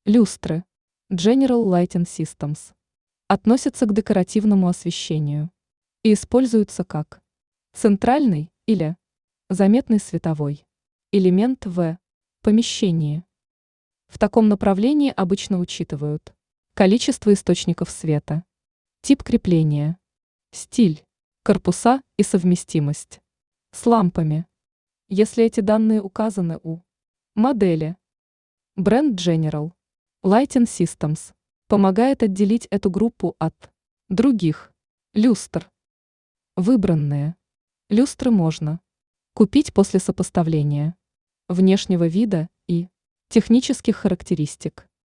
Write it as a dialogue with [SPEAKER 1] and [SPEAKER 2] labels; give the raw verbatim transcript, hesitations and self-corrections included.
[SPEAKER 1] Люстры General Lighting Systems относятся к декоративному освещению и используются как центральный или заметный световой элемент в помещении. В таком направлении обычно учитывают количество источников света, тип крепления, стиль, корпуса и совместимость с лампами, если эти данные указаны у модели. Бренд General Lighting Systems помогает отделить эту группу от других люстр. Выбранные люстры можно купить после сопоставления внешнего вида и технических характеристик.